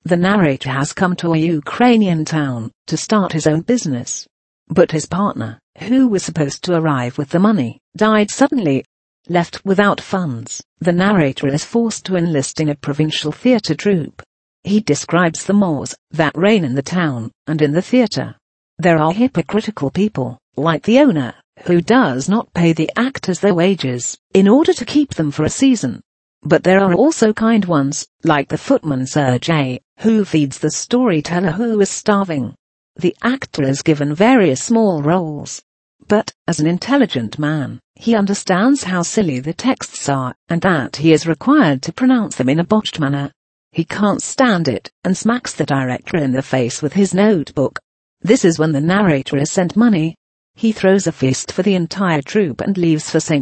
The narrator has come to a Ukrainian town to start his own business. But his partner, who was supposed to arrive with the money, died suddenly. Left without funds, the narrator is forced to enlist in a provincial theatre troupe. He describes the mores that reign in the town and in the theatre. There are hypocritical people, like the owner, who does not pay the actors their wages in order to keep them for a season. But there are also kind ones, like the footman Sergei, who feeds the storyteller who is starving. The actor is given various small roles. But, as an intelligent man, he understands how silly the texts are, and that he is required to pronounce them in a botched manner. He can't stand it, and smacks the director in the face with his notebook. This is when the narrator is sent money. He throws a feast for the entire troupe and leaves for St.